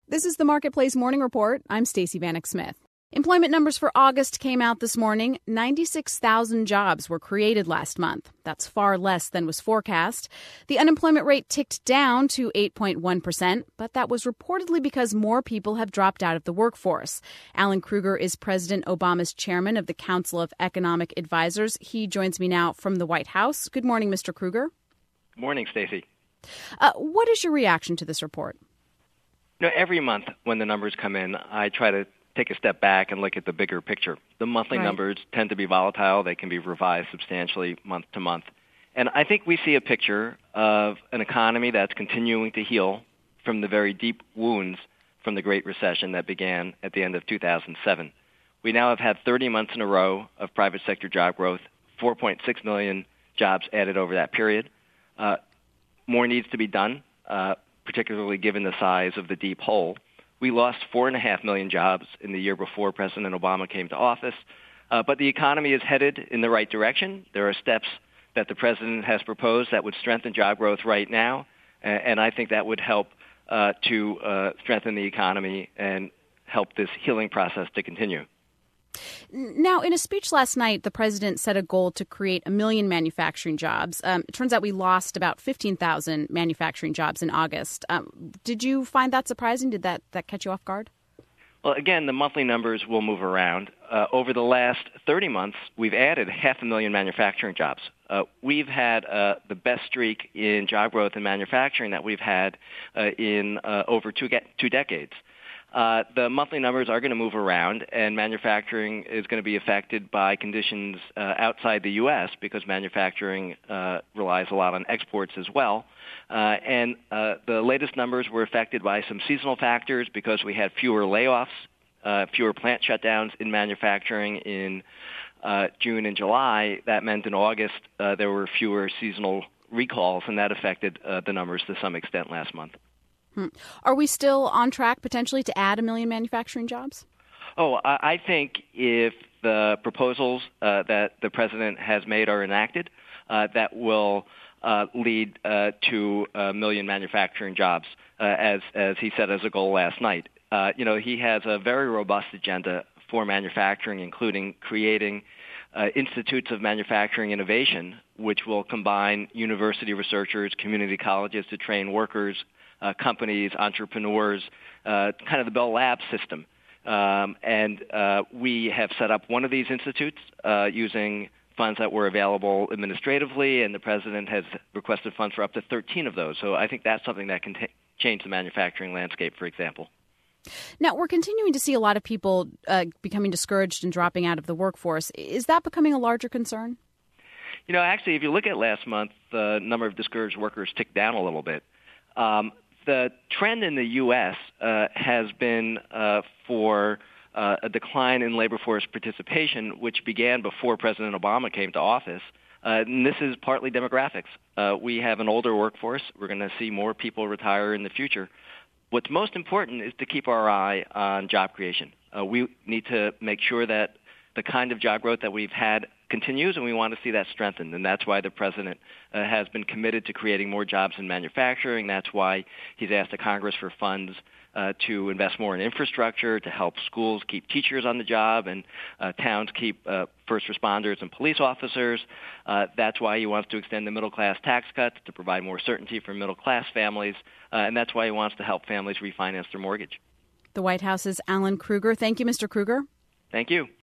This is the Marketplace Morning Report. I'm Stacey Vanek Smith. Employment numbers for August came out this morning. 96,000 jobs were created last month. That's far less than was forecast. The unemployment rate ticked down to 8.1%, but that was reportedly because more people have dropped out of the workforce. Alan Krueger is President Obama's chairman of the Council of Economic Advisors. He joins me now from the White House. Good morning, Mr. Krueger. Good morning, Stacey. What is your reaction to this report? Every month when the numbers come in, I try to take a step back and look at the bigger picture. The monthly numbers tend to be volatile. They can be revised substantially month to month. And I think we see a picture of an economy that's continuing to heal from the very deep wounds from the Great Recession that began at the end of 2007. We now have had 30 months in a row of private sector job growth, 4.6 million jobs added over that period. More needs to be done, particularly given the size of the deep hole. We lost 4.5 million jobs in the year before President Obama came to office, but the economy is headed in the right direction. There are steps that the president has proposed that would strengthen job growth right now, and I think that would help to strengthen the economy and help this healing process to continue. Now, in a speech last night, the president set a goal to create 1 million manufacturing jobs. It turns out we lost about 15,000 manufacturing jobs in August. Did you find that surprising? Did that catch you off guard? Well, again, the monthly numbers will move around. Over the last 30 months, we've added 500,000 manufacturing jobs. We've had the best streak in job growth in manufacturing that we've had in over two decades. The monthly numbers are going to move around, and manufacturing is going to be affected by conditions outside the U.S. because manufacturing relies a lot on exports as well. And the latest numbers were affected by some seasonal factors because we had fewer layoffs, fewer plant shutdowns in manufacturing in June and July. That meant in August there were fewer seasonal recalls, and that affected the numbers to some extent last month. Are we still on track potentially to add 1 million manufacturing jobs? I think if the proposals that the president has made are enacted, that will lead to 1 million manufacturing jobs, as he said as a goal last night. He has a very robust agenda for manufacturing, including creating institutes of manufacturing innovation, which will combine university researchers, community colleges to train workers, companies, entrepreneurs, kind of the Bell Labs system. And we have set up one of these institutes using funds that were available administratively, and the president has requested funds for up to 13 of those. So I think that's something that can change the manufacturing landscape, for example. Now, we're continuing to see a lot of people becoming discouraged and dropping out of the workforce. Is that becoming a larger concern? Actually, if you look at last month, the number of discouraged workers ticked down a little bit. The trend in the U.S. Has been for a decline in labor force participation, which began before President Obama came to office. And this is partly demographics. We have an older workforce. We're going to see more people retire in the future. What's most important is to keep our eye on job creation. We need to make sure that the kind of job growth that we've had continues, and we want to see that strengthened. And that's why the president has been committed to creating more jobs in manufacturing. That's why he's asked the Congress for funds to invest more in infrastructure, to help schools keep teachers on the job and towns keep first responders and police officers. That's why he wants to extend the middle-class tax cuts to provide more certainty for middle-class families. And that's why he wants to help families refinance their mortgage. The White House's Alan Krueger. Thank you, Mr. Krueger. Thank you.